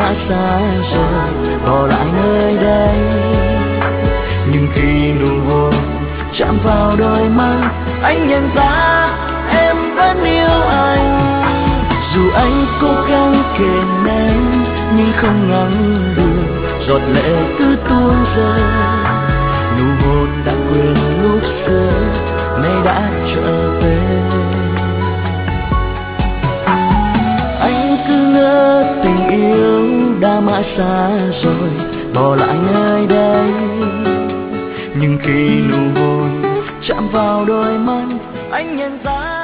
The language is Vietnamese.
đã xa rồi, bỏ lại nơi đây. Nhưng khi nụ hôn chạm vào đôi mắt, anh nhận ra em vẫn yêu anh. Dù anh cố gắng kềm nén nhưng không ngăn được giọt lệ cứ tuôn rơi. Nụ hôn đã quên lúc xưa, nay đã trở về. Anh cứ ngỡ tình yêu đã mãi xa rồi, bỏ lại nơi đây. Nhưng khi nụ hôn chạm vào đôi mắt, anh nhận ra